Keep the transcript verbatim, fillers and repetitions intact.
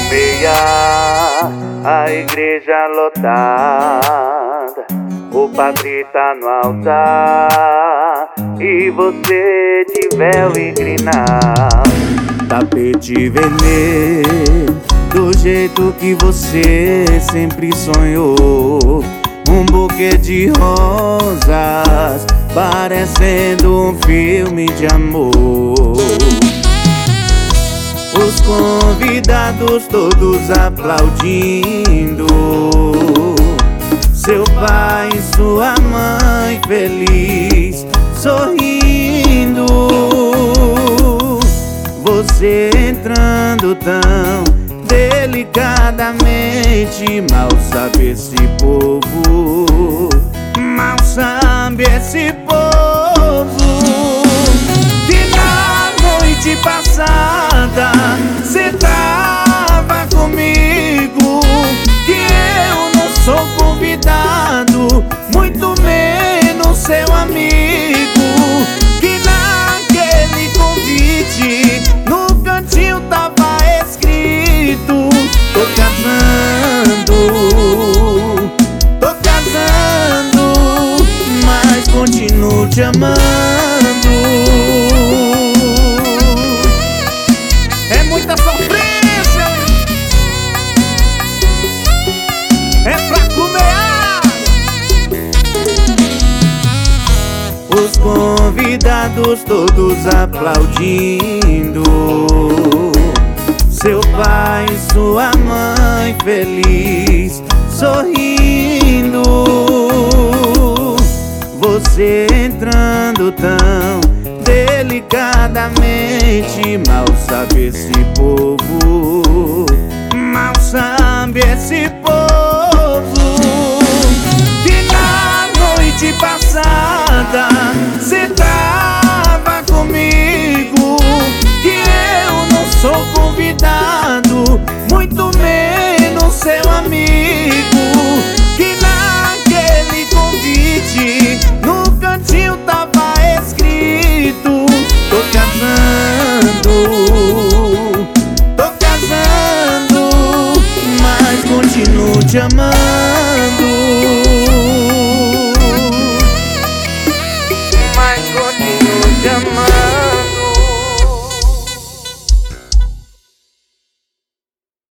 meia, a igreja lotada, o padre tá no altar e você de véu e grinal. Tapete vermelho, do jeito que você sempre sonhou, um buquê de rosas, parecendo um filme de amor. Os convidados todos aplaudindo, seu pai e sua mãe feliz, sorrindo. Você entrando tão delicadamente, mal sabe esse povo, mal sabe esse povo, que na noite passada cê tava comigo, que eu não sou convidado, muito menos seu amigo, que naquele convite no cantinho tava escrito: tô casando, tô casando, mas continuo te amando. É muita sofrência, é pra comer. Os convidados todos aplaudindo, seu pai e sua mãe feliz, sorrindo. Você entrando tão delicadamente, mal sabe esse povo, mal sabe esse povo, que na noite passada cê tava comigo, que eu não sou convidado, muito menos seu amigo, que naquele convite no cantinho tava escrito: tô casando, tô casando, mas continuo te amando.